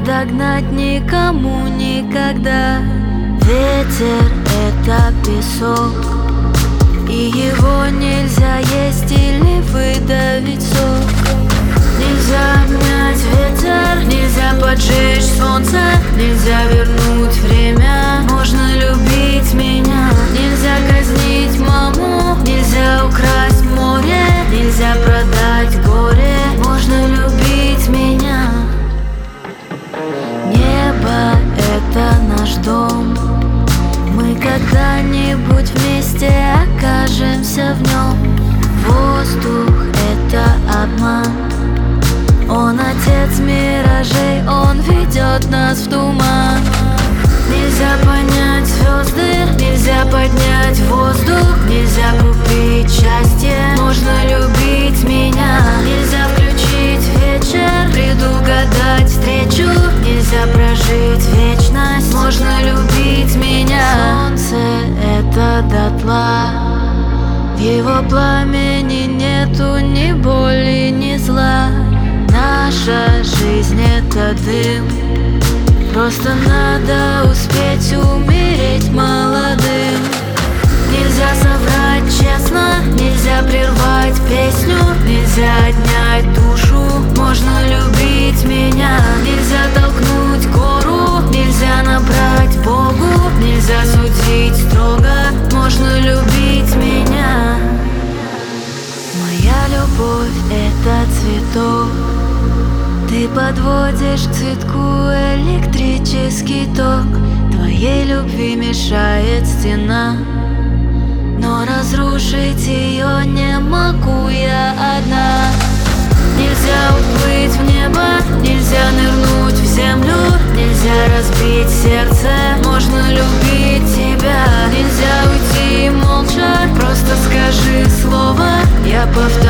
догнать никому никогда. Ветер — это песок, и его нельзя есть или выдавить сок. Нельзя обнять ветер, нельзя поджечь солнце, нельзя вернуть время, можно любить меня. Нельзя казнить маму, нельзя украсть море, нельзя продать горе, можно любить меня. Небо — это наш дом, мы когда-нибудь вместе окажемся в нем. Воздух — это обман, он отец миражей, он ведет нас в туман. Нельзя понять звезды, нельзя поднять воздух, нельзя купить счастье, можно любить меня. Нельзя включить вечер, предугадать встречу, нельзя прожить вечность, можно любить меня. Солнце — это дотла, в его пламени нету ни боли, ни зла. Наша жизнь — это дым, просто надо успеть умереть молодым. Нельзя соврать честно, нельзя прервать песню, нельзя отнять душу, можно любить меня. Нельзя толкнуть гору, нельзя набрать Богу, нельзя судить строго, можно любить меня. Моя любовь — это цветок, ты подводишь к цветку электрический ток. Твоей любви мешает стена, но разрушить ее не могу я одна. Нельзя уплыть в небо, нельзя нырнуть в землю, нельзя разбить сердце, можно любить тебя. Нельзя уйти молча, просто скажи слово, я повторю.